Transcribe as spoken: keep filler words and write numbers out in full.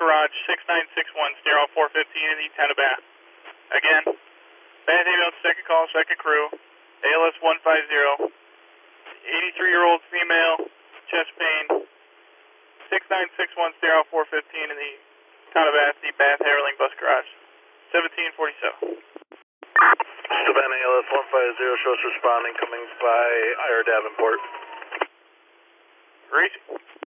garage, six nine six one, Sterile four fifteen in the town of Bath. Again, Bath ambulance, second call, second crew, A L S one five zero, eighty-three-year-old female, chest pain, six nine six one, Sterile four fifteen in the town of Bath, the Bath Haverling bus garage, seventeen forty-seven. Savannah A L S one five zero, shows responding, coming by Ira Davenport. Greasy.